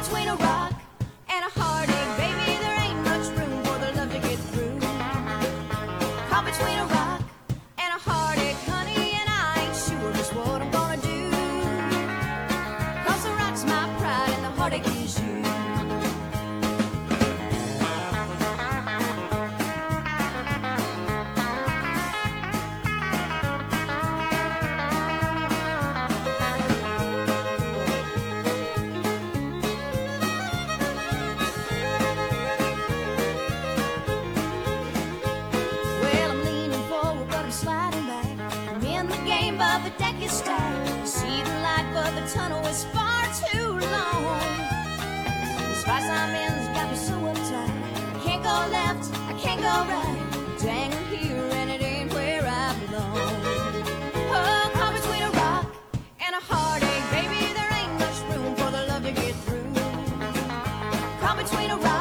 between a rock and a heartache, baby, there ain't much room for the love to get through. Caught between a rock and a heartache, honey, and I ain't sure just what I'm gonna do. 'Cause the rock's my pride and the heartache is you. But the deck is stacked. See the light, but the tunnel is far too long. This vice I'm in's got me so uptight. I can't go left, I can't go right. Dang, I'm here and it ain't where I belong. Oh, caught between a rock and a heartache, baby, there ain't much room for the love to get through. Caught between a rock